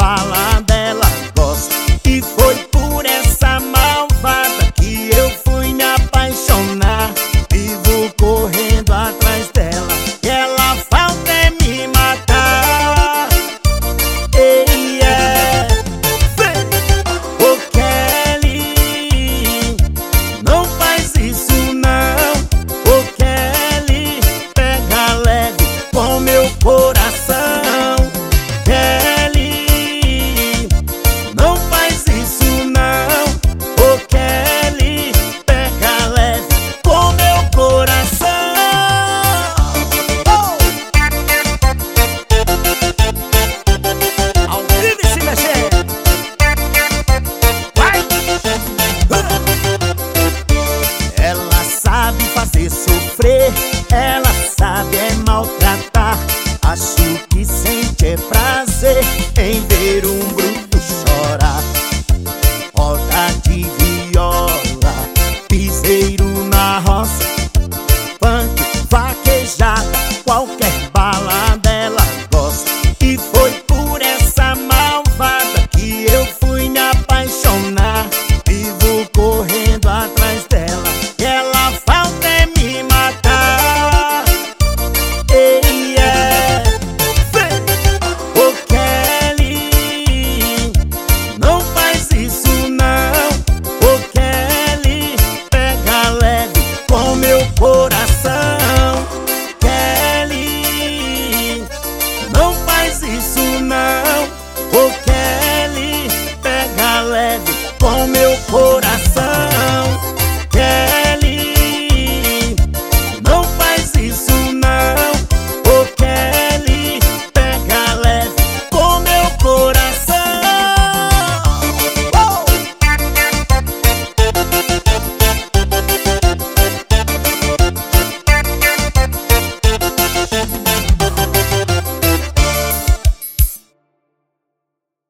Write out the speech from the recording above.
balada ela gosta. E foi por essa malvada que eu fui me apaixonar. Vivo correndo atrás dela, e ela falta é me matar. Ei, ô Kelly, não faz isso não. Ô Kelly, pega leve com meu coração. Kelly, não faz isso não. Ô Kelly, pega leve com meu coração. Ao vivo e se mexer. Vai! Ela sabe fazer sofrer, ela sabe é maltratar. Acho que sente é prazer em ver um bruto chorar. Roda de viola, piseiro na roça, funk, vaquejada, qualquer balada ela gosta. E foi por essa malvada que eu fui me apaixonar. Vivo correndo atrás dela, e ela falta é me matar. Ei, ô Kelly, não faz isso não. Ô Kelly, pega leve com meu coração. Kelly, não faz isso não. Ô